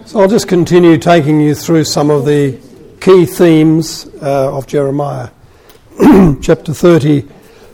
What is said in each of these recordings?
So I'll just continue taking you through some of the key themes of Jeremiah. Chapter 30.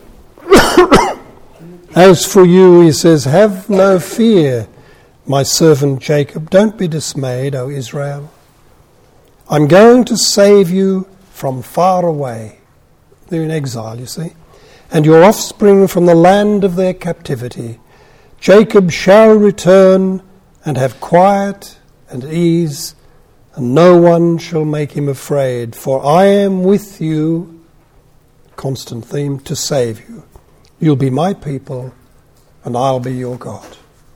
As for you, he says, have no fear, my servant Jacob. Don't be dismayed, O Israel. I'm going to save you from far away. They're in exile, you see. And your offspring from the land of their captivity. Jacob shall return and have quiet and ease, and no one shall make him afraid. For I am with you, constant theme, to save you. You'll be my people, and I'll be your God.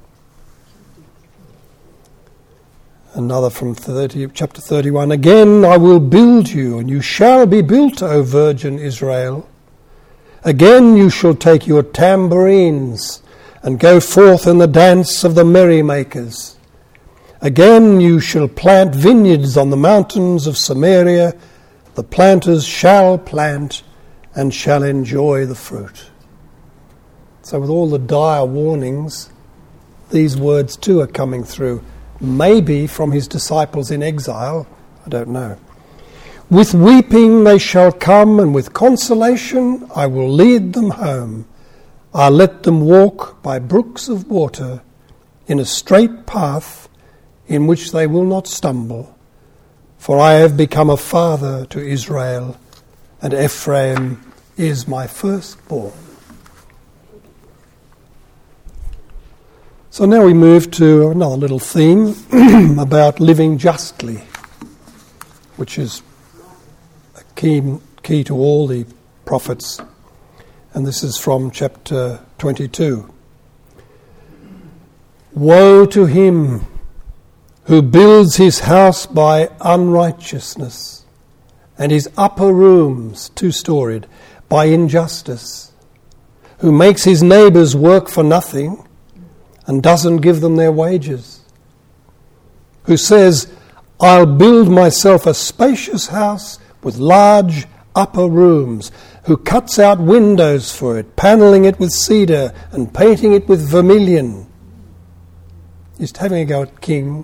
Another from chapter 31. Again I will build you, and you shall be built, O virgin Israel. Again you shall take your tambourines and go forth in the dance of the merrymakers. Again you shall plant vineyards on the mountains of Samaria. The planters shall plant and shall enjoy the fruit. So with all the dire warnings, these words too are coming through. Maybe from his disciples in exile, I don't know. With weeping they shall come, and with consolation I will lead them home. I'll let them walk by brooks of water in a straight path in which they will not stumble. For I have become a father to Israel, and Ephraim is my firstborn. So now we move to another little theme about living justly, which is a key to all the prophets. And this is from chapter 22. Woe to him who builds his house by unrighteousness, and his upper rooms, two-storied, by injustice, who makes his neighbours work for nothing and doesn't give them their wages, who says, I'll build myself a spacious house with large upper rooms, who cuts out windows for it, panelling it with cedar and painting it with vermilion. He's having a go at King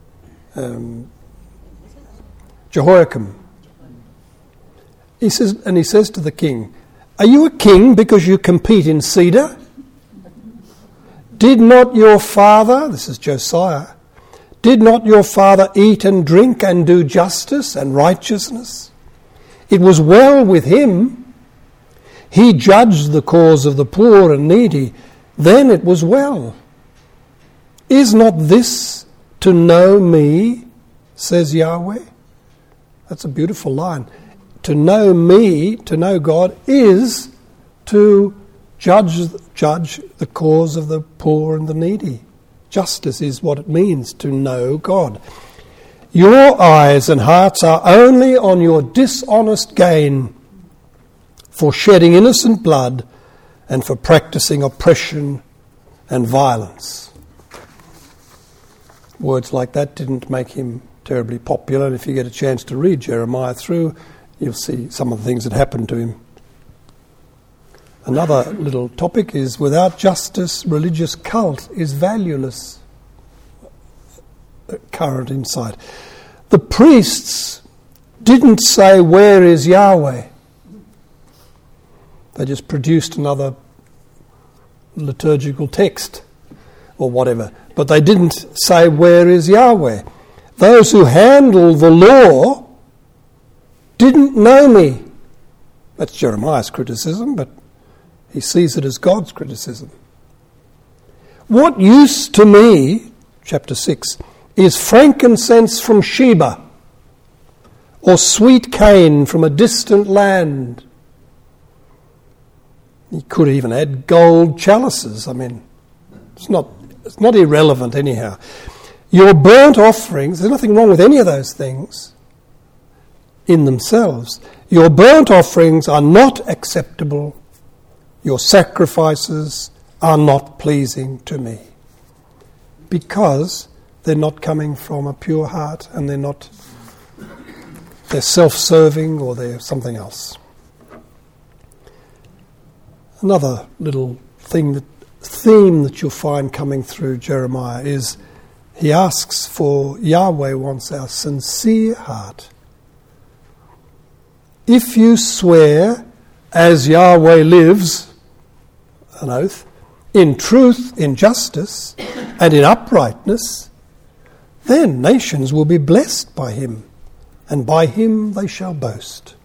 Jehoiakim. He says to the king, are you a king because you compete in cedar? Did not your father, this is Josiah, did not your father eat and drink and do justice and righteousness? It was well with him. He judged the cause of the poor and needy. Then it was well. Is not this to know me, says Yahweh? That's a beautiful line. To know me, to know God, is to judge the cause of the poor and the needy. Justice is what it means to know God. Your eyes and hearts are only on your dishonest gain, for shedding innocent blood and for practicing oppression and violence. Words like that didn't make him terribly popular, and if you get a chance to read Jeremiah through, you'll see some of the things that happened to him. Another little topic is, without justice, religious cult is valueless. Current insight. The priests didn't say, where is Yahweh? They just produced another liturgical text or whatever. But they didn't say, where is Yahweh? Those who handle the law didn't know me. That's Jeremiah's criticism, but he sees it as God's criticism. What use to me, chapter 6, is frankincense from Sheba, or sweet cane from a distant land? He could even add gold chalices. I mean, it's not irrelevant anyhow. Your burnt offerings, there's nothing wrong with any of those things in themselves. Your burnt offerings are not acceptable. Your sacrifices are not pleasing to me, because they're not coming from a pure heart, and they're self-serving, or they're something else. Another little theme that you'll find coming through Jeremiah is He asks for, Yahweh wants our sincere heart. If you swear, as Yahweh lives, an oath, in truth, in justice, and in uprightness, then nations will be blessed by him, and by him they shall boast.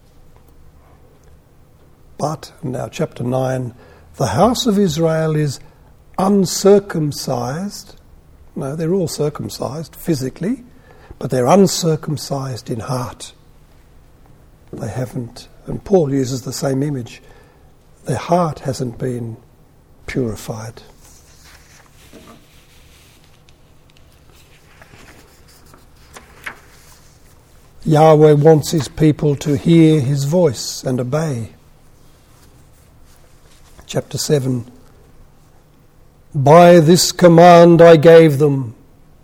But, now chapter 9, the house of Israel is uncircumcised. No, they're all circumcised physically, but they're uncircumcised in heart. They haven't, and Paul uses the same image, their heart hasn't been purified. Yahweh wants his people to hear his voice and obey. Chapter 7. By this command I gave them,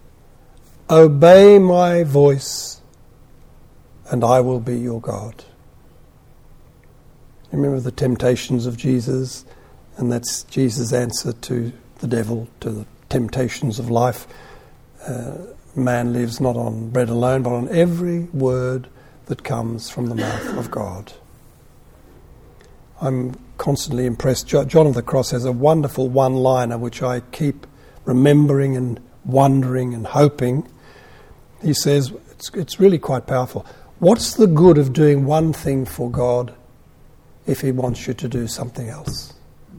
obey my voice, and I will be your God. Remember the temptations of Jesus, and that's Jesus' answer to the devil, to the temptations of life. Man lives not on bread alone, but on every word that comes from the mouth of God. I'm constantly impressed. John of the Cross has a wonderful one-liner which I keep remembering and wondering and hoping. He says, it's really quite powerful. What's the good of doing one thing for God if he wants you to do something else?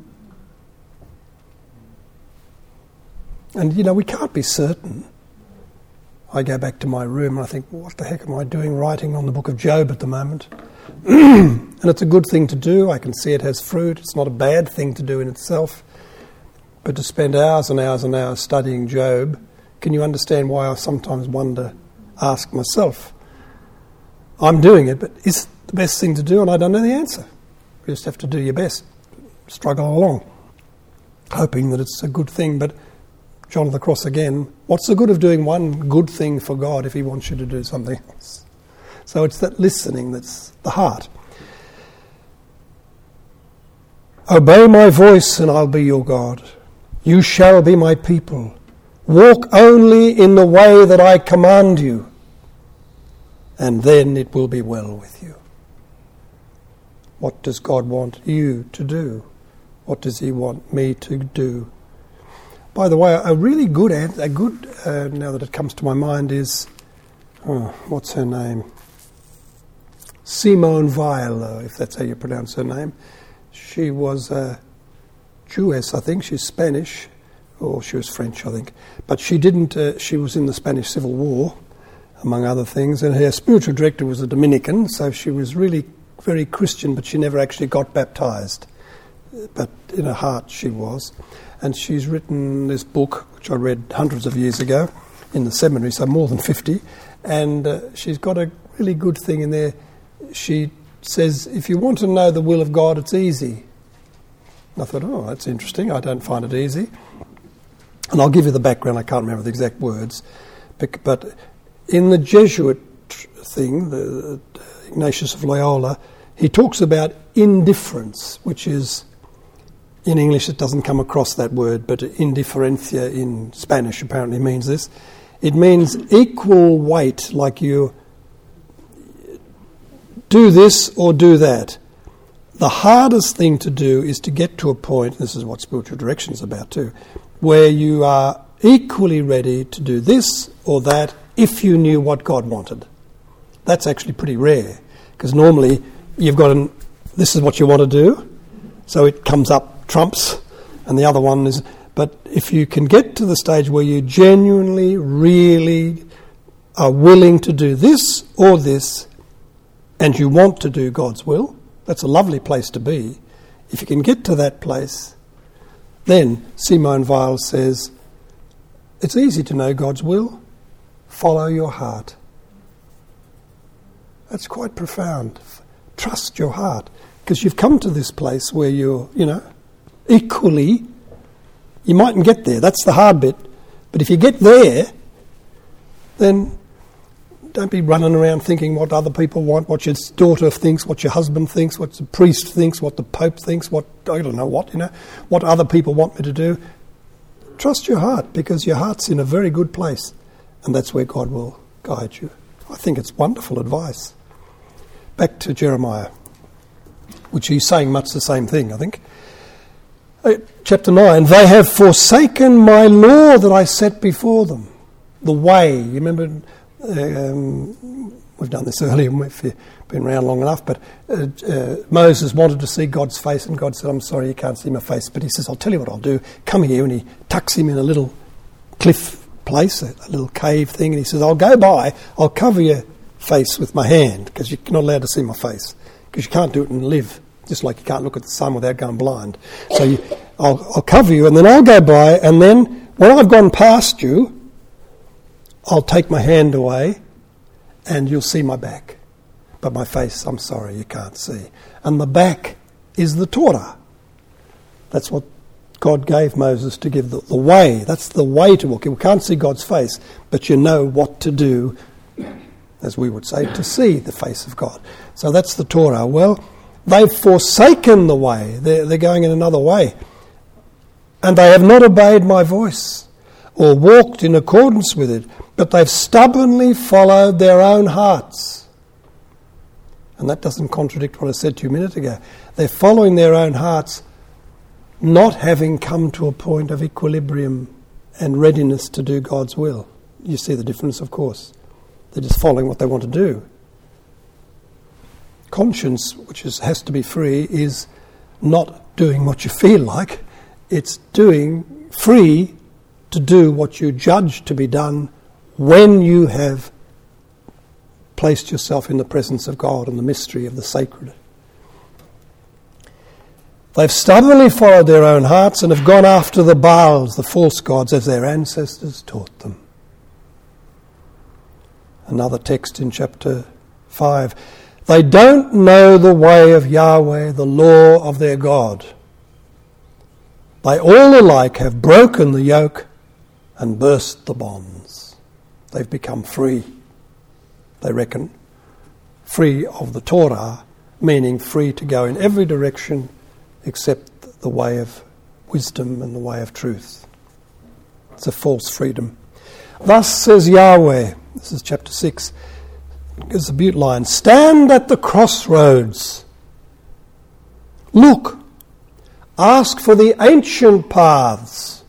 And, we can't be certain. I go back to my room and I think, what the heck am I doing writing on the book of Job at the moment? And it's a good thing to do. I can see it has fruit. It's not a bad thing to do in itself. But to spend hours and hours and hours studying Job, can you understand why I sometimes ask myself, I'm doing it, but is it the best thing to do? And I don't know the answer. You just have to do your best, struggle along, hoping that it's a good thing. But John of the Cross again, what's the good of doing one good thing for God if he wants you to do something else? So it's that listening that's the heart. Obey my voice and I'll be your God. You shall be my people. Walk only in the way that I command you, and then it will be well with you. What does God want you to do? What does he want me to do? By the way, a really good answer, now that it comes to my mind, is, what's her name? Simone Weil, if that's how you pronounce her name. She was Jewess, I think. She's Spanish, or she was French, I think. But she didn't. She was in the Spanish Civil War, among other things, and her spiritual director was a Dominican, so she was really very Christian, but she never actually got baptized. But in her heart she was. And she's written this book, which I read hundreds of years ago in the seminary, so more than 50, and she's got a really good thing in there. She says, if you want to know the will of God, it's easy. And I thought, that's interesting. I don't find it easy. And I'll give you the background. I can't remember the exact words. But in the Jesuit thing, the Ignatius of Loyola, he talks about indifference, which is, in English it doesn't come across that word, but indiferencia in Spanish apparently means this. It means equal weight, like you do this or do that. The hardest thing to do is to get to a point, this is what spiritual direction is about too, where you are equally ready to do this or that if you knew what God wanted. That's actually pretty rare, because normally you've got this is what you want to do, so it comes up trumps, and the other one is... But if you can get to the stage where you genuinely, really are willing to do this or this, and you want to do God's will, that's a lovely place to be. If you can get to that place, then Simone Weil says, it's easy to know God's will. Follow your heart. That's quite profound. Trust your heart. Because you've come to this place where you're, equally, you mightn't get there. That's the hard bit. But if you get there, then don't be running around thinking what other people want, what your daughter thinks, what your husband thinks, what the priest thinks, what the Pope thinks, what other people want me to do. Trust your heart, because your heart's in a very good place. And that's where God will guide you. I think it's wonderful advice. Back to Jeremiah, which he's saying much the same thing, I think. Chapter 9, they have forsaken my law that I set before them. The way, you remember, we've done this earlier if you've been around long enough, but Moses wanted to see God's face, and God said, I'm sorry, you can't see my face. But he says, I'll tell you what I'll do. Come here, and he tucks him in a little cliff place, a little cave thing, and he says, I'll go by, I'll cover your face with my hand, because you're not allowed to see my face, because you can't do it and live, just like you can't look at the sun without going blind. So I'll cover you, and then I'll go by, and then when I've gone past you, I'll take my hand away, and you'll see my back. But my face, I'm sorry, you can't see. And the back is the Torah. That's what God gave Moses to give the way. That's the way to walk. You can't see God's face, but you know what to do, as we would say, to see the face of God. So that's the Torah. Well, they've forsaken the way. They're going in another way. And they have not obeyed my voice or walked in accordance with it, but they've stubbornly followed their own hearts. And that doesn't contradict what I said to you a minute ago. They're following their own hearts, not having come to a point of equilibrium and readiness to do God's will. You see the difference, of course. They're just following what they want to do. Conscience, which has to be free, is not doing what you feel like. It's doing free to do what you judge to be done when you have placed yourself in the presence of God and the mystery of the sacred. They've stubbornly followed their own hearts and have gone after the Baals, the false gods, as their ancestors taught them. Another text in chapter 5. They don't know the way of Yahweh, the law of their God. They all alike have broken the yoke and burst the bonds. They've become free, they reckon. Free of the Torah, meaning free to go in every direction except the way of wisdom and the way of truth. It's a false freedom. Thus says Yahweh, this is chapter 6, it's a beautiful line, stand at the crossroads. Look, ask for the ancient paths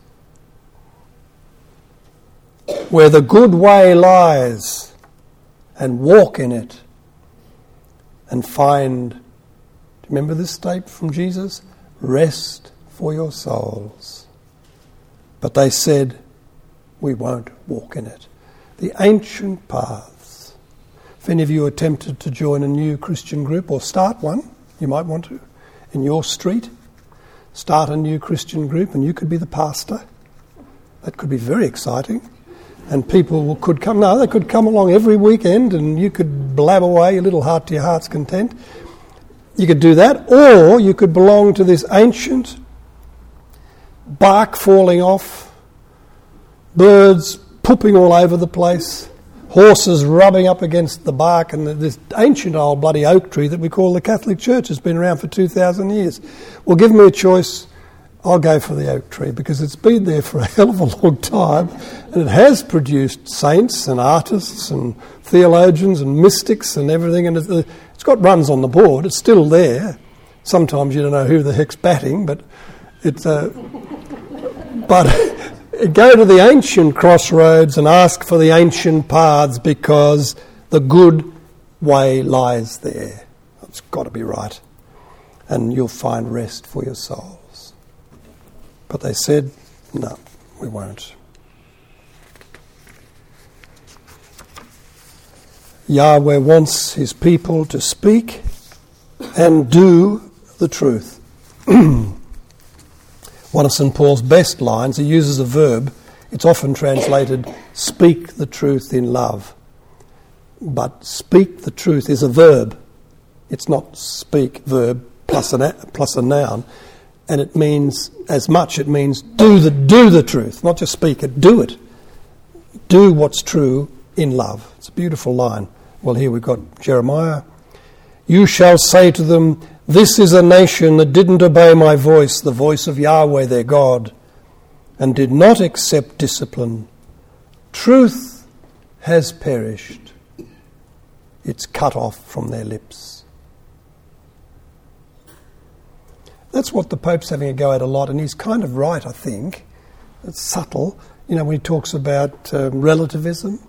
where the good way lies, and walk in it and find, remember this statement from Jesus? Rest for your souls. But they said, we won't walk in it. The ancient paths. If any of you are tempted to join a new Christian group or start one, you might want to, in your street, start a new Christian group and you could be the pastor. That could be very exciting. And people could come, they could come along every weekend and you could blab away a little heart to your heart's content. You could do that, or you could belong to this ancient, bark falling off, birds pooping all over the place, horses rubbing up against the bark, and this ancient old bloody oak tree that we call the Catholic Church has been around for 2,000 years. Well, give me a choice, I'll go for the oak tree because it's been there for a hell of a long time and it has produced saints and artists and theologians and mystics and everything, and it's got runs on the board, it's still there. Sometimes you don't know who the heck's batting, but it's but go to the ancient crossroads and ask for the ancient paths because the good way lies there. It's got to be right. And you'll find rest for your souls. But they said, no, we won't. Yahweh wants his people to speak and do the truth. One of St. Paul's best lines, he uses a verb. It's often translated, speak the truth in love. But speak the truth is a verb. It's not speak, verb, plus a noun. And it means, as much, it means do the truth. Not just speak it, do it. Do what's true in love. It's a beautiful line. Well, here we've got Jeremiah. You shall say to them, this is a nation that didn't obey my voice, the voice of Yahweh their God, and did not accept discipline. Truth has perished. It's cut off from their lips. That's what the Pope's having a go at a lot, and he's kind of right, I think. It's subtle, when he talks about relativism.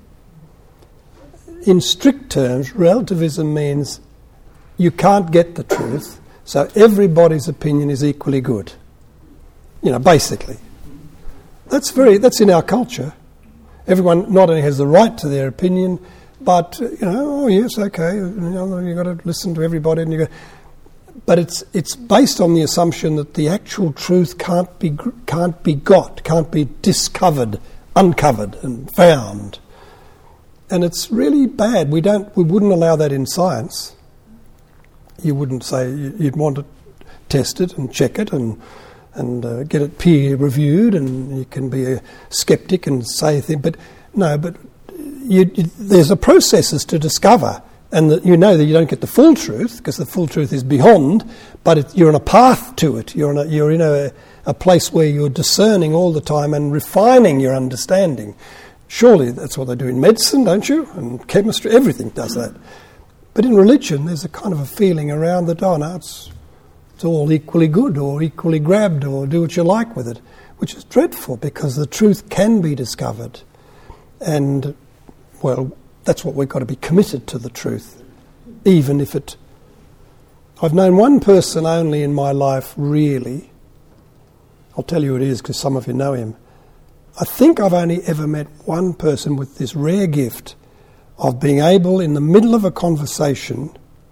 In strict terms, relativism means you can't get the truth, so everybody's opinion is equally good. Basically. That's in our culture. Everyone not only has the right to their opinion, but, oh yes, okay, you've got to listen to everybody, but it's based on the assumption that the actual truth can't be got, can't be discovered, uncovered and found. And it's really bad. We wouldn't allow that in science. You wouldn't say you'd want to test it and check it and get it peer reviewed, and you can be a skeptic and say things. But no, there's a processes to discover, and that you don't get the full truth because the full truth is beyond. But you're on a path to it. You're in a place where you're discerning all the time and refining your understanding. Surely that's what they do in medicine, don't you? And chemistry, everything does that. But in religion, there's a kind of a feeling around that, it's all equally good or equally grabbed or do what you like with it, which is dreadful because the truth can be discovered. And, that's what we've got to be committed to the truth, even if it... I've known one person only in my life, really. I'll tell you who it is because some of you know him. I think I've only ever met one person with this rare gift of being able, in the middle of a conversation,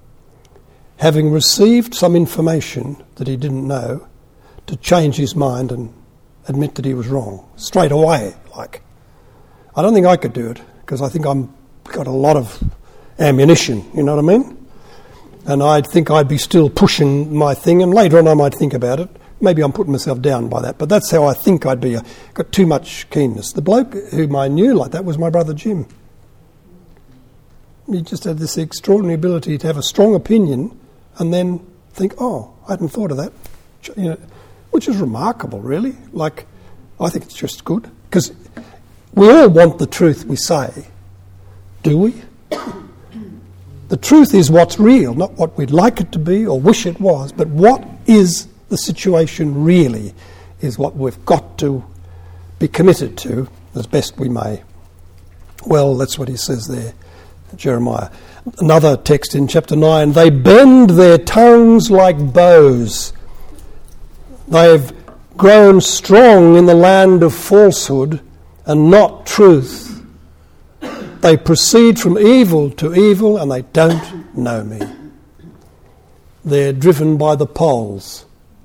having received some information that he didn't know, to change his mind and admit that he was wrong, straight away. I don't think I could do it, because I think I've got a lot of ammunition, you know what I mean? And I think I'd be still pushing my thing, and later on I might think about it. Maybe I'm putting myself down by that, but that's how I think I'd be. I got too much keenness. The bloke whom I knew like that was my brother Jim. He just had this extraordinary ability to have a strong opinion and then think, I hadn't thought of that. Which is remarkable, really. I think it's just good. Because we all want the truth we say, do we? The truth is what's real, not what we'd like it to be or wish it was, but what is the situation really is what we've got to be committed to as best we may. Well, that's what he says there, Jeremiah. Another text in chapter 9, they bend their tongues like bows. They've grown strong in the land of falsehood and not truth. They proceed from evil to evil and they don't know me. They're driven by the poles.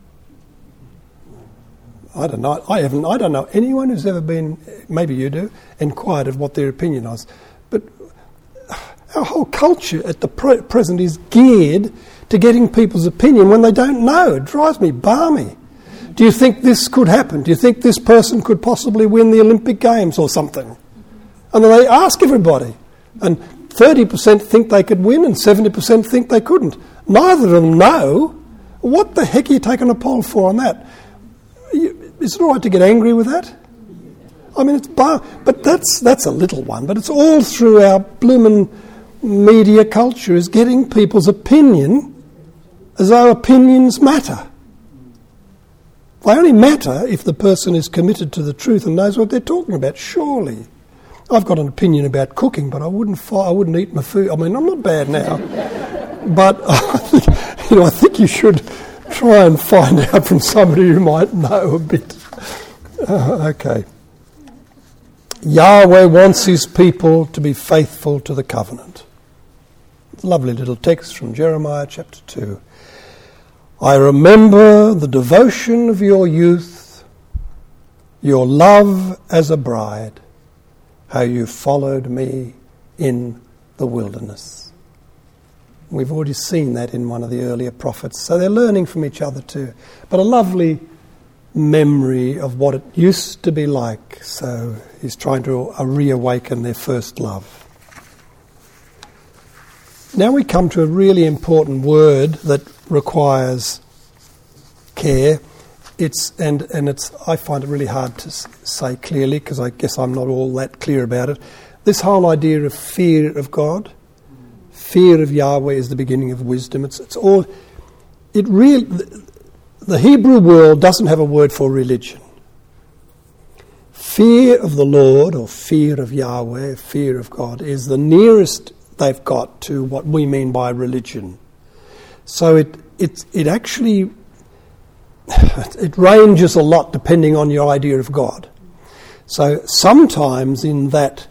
I don't know. I don't know anyone who's ever been, maybe you do, inquired of what their opinion was. But our whole culture at the present is geared to getting people's opinion when they don't know. It drives me balmy. Do you think this could happen? Do you think this person could possibly win the Olympic Games or something? And then they ask everybody. And 30% think they could win and 70% think they couldn't. Neither of them know. What the heck are you taking a poll for on that? Is it all right to get angry with that? I mean, but that's a little one. But it's all through our bloomin' media culture is getting people's opinion as though opinions matter. They only matter if the person is committed to the truth and knows what they're talking about, surely. I've got an opinion about cooking, but I wouldn't eat my food. I mean, I'm not bad now. But I think you should try and find out from somebody who might know a bit. Okay. Yahweh wants his people to be faithful to the covenant. Lovely little text from Jeremiah chapter 2. I remember the devotion of your youth, your love as a bride, how you followed me in the wilderness. We've already seen that in one of the earlier prophets. So they're learning from each other too. But a lovely memory of what it used to be like. So he's trying to reawaken their first love. Now we come to a really important word that requires care. I find it really hard to say clearly because I guess I'm not all that clear about it. this whole idea of fear of God, fear of Yahweh is the beginning of wisdom. It's all. It really. The Hebrew world doesn't have a word for religion. Fear of the Lord, or fear of Yahweh, fear of God, is the nearest they've got to what we mean by religion. So it actually it ranges a lot depending on your idea of God. So sometimes in that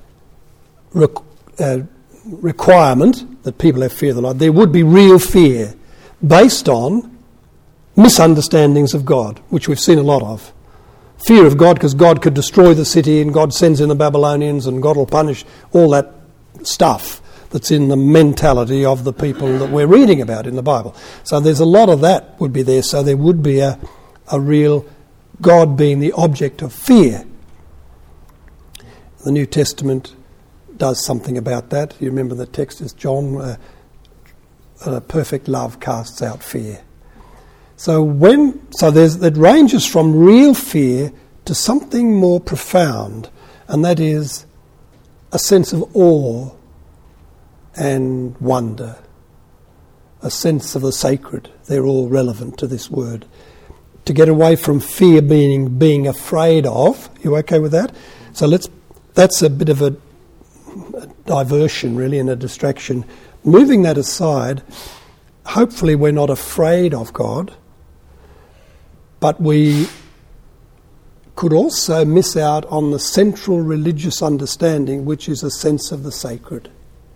requirement that people have fear of the Lord, there would be real fear based on misunderstandings of God, which we've seen a lot of. Fear of God because God could destroy the city and God sends in the Babylonians and God will punish, all that stuff that's in the mentality of the people that we're reading about in the Bible. So there's a lot of that would be there. So there would be a real God being the object of fear. The New Testament does something about that. You remember the text is John, perfect love casts out fear. So it ranges from real fear to something more profound, and that is a sense of awe and wonder, a sense of the sacred. They're all relevant to this word. To get away from fear being afraid of. You okay with that? So that's a bit of a diversion really and a distraction. Moving that aside, hopefully we're not afraid of God, but we could also miss out on the central religious understanding, which is a sense of the sacred.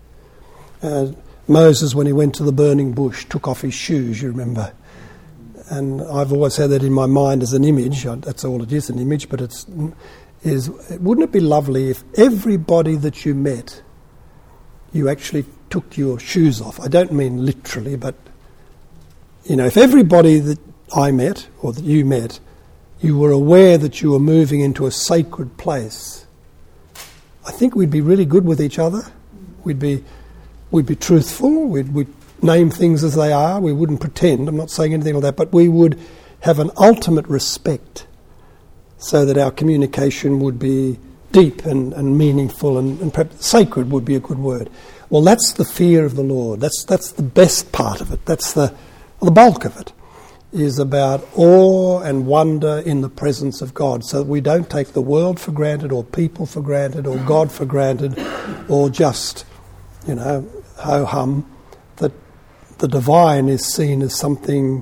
Moses, when he went to the burning bush, took off his shoes, you remember. And I've always had that in my mind as an image. That's all it is, an image, but wouldn't it be lovely if everybody that you met, you actually took your shoes off? I don't mean literally, but, if everybody that I met, or that you met, you were aware that you were moving into a sacred place, I think we'd be really good with each other. We'd be truthful. We'd name things as they are. We wouldn't pretend. I'm not saying anything like that, but we would have an ultimate respect so that our communication would be deep and meaningful and perhaps sacred would be a good word. Well, that's the fear of the Lord. That's the best part of it. That's the bulk of it, is about awe and wonder in the presence of God, so that we don't take the world for granted or people for granted or God for granted or just, ho-hum, that the divine is seen as something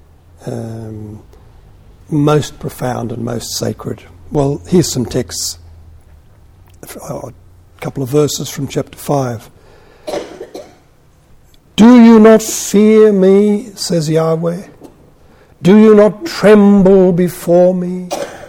most profound and most sacred. Well, here's some texts, a couple of verses from chapter 5. Do you not fear me, says Yahweh? Do you not tremble before me?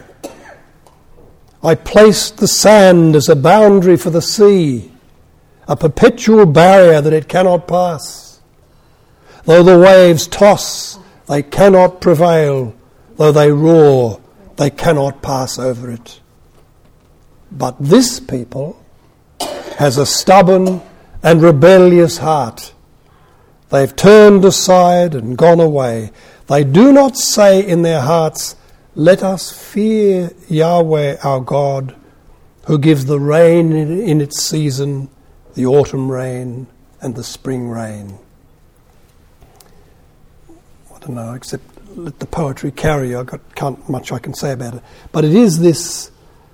I placed the sand as a boundary for the sea, a perpetual barrier that it cannot pass. Though the waves toss, they cannot prevail. Though they roar, they cannot pass over it. But this people has a stubborn and rebellious heart. They've turned aside and gone away. They do not say in their hearts, let us fear Yahweh our God, who gives the rain in its season, the autumn rain and the spring rain. I don't know, except let the poetry carry you. Can't much I can say about it. But it is this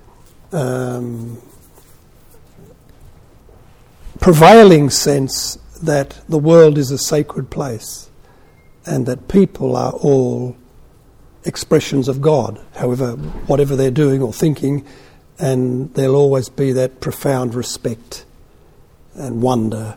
prevailing sense that the world is a sacred place and that people are all expressions of God, whatever they're doing or thinking, and there'll always be that profound respect and wonder.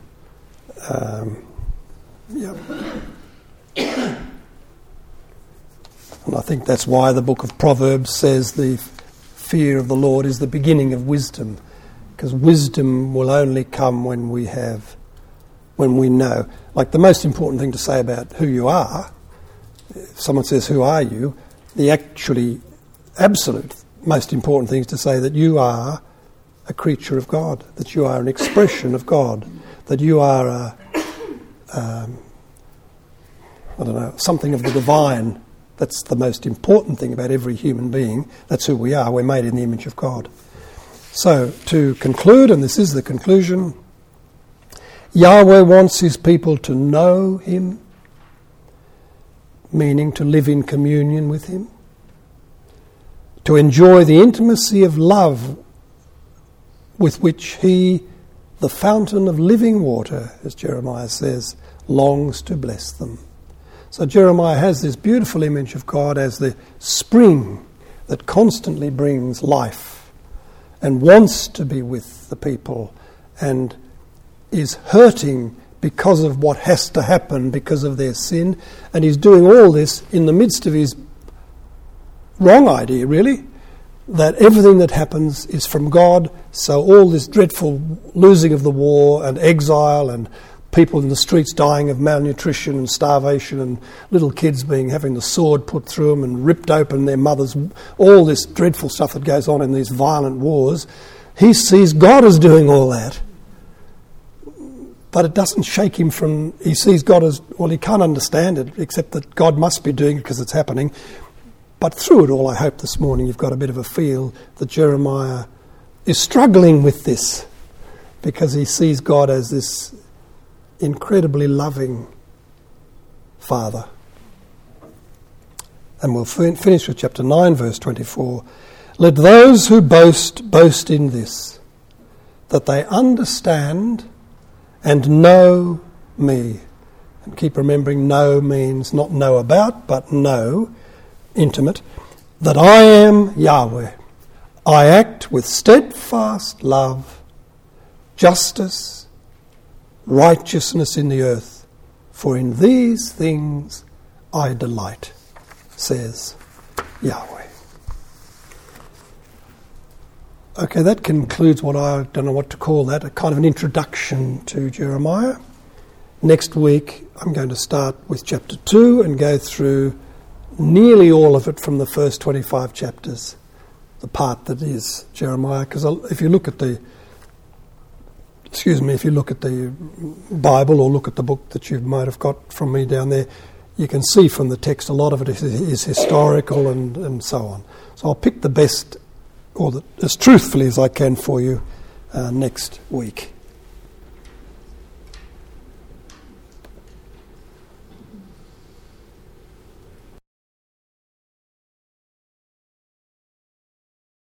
And I think that's why the book of Proverbs says the fear of the Lord is the beginning of wisdom, because wisdom will only come when we know. Like the most important thing to say about who you are, if someone says, who are you? The absolute most important thing is to say that you are a creature of God, that you are an expression of God, that you are something of the divine. That's the most important thing about every human being. That's who we are. We're made in the image of God. So, to conclude, and this is the conclusion, Yahweh wants his people to know him, meaning to live in communion with him, to enjoy the intimacy of love with which he, the fountain of living water, as Jeremiah says, longs to bless them. So Jeremiah has this beautiful image of God as the spring that constantly brings life and wants to be with the people and is hurting because of what has to happen because of their sin, and he's doing all this in the midst of his wrong idea, really, that everything that happens is from God. So all this dreadful losing of the war and exile and people in the streets dying of malnutrition and starvation and little kids having the sword put through them and ripped open their mothers, all this dreadful stuff that goes on in these violent wars, he sees God as doing all that. But it doesn't shake him from... He sees God as... Well, he can't understand it, except that God must be doing it because it's happening. But through it all, I hope this morning you've got a bit of a feel that Jeremiah is struggling with this because he sees God as this incredibly loving Father. And we'll finish with chapter 9, verse 24. Let those who boast, boast in this, that they understand and know me. And keep remembering, know means not know about, but know, intimate, that I am Yahweh. I act with steadfast love, justice, righteousness in the earth, for in these things I delight, says Yahweh. Okay, that concludes what I don't know what to call that, a kind of an introduction to Jeremiah. Next week I'm going to start with chapter 2 and go through nearly all of it from the first 25 chapters, the part that is Jeremiah. Because if you look at the Bible or look at the book that you might have got from me down there, you can see from the text a lot of it is historical and so on. So I'll pick the best, or as truthfully as I can for you next week.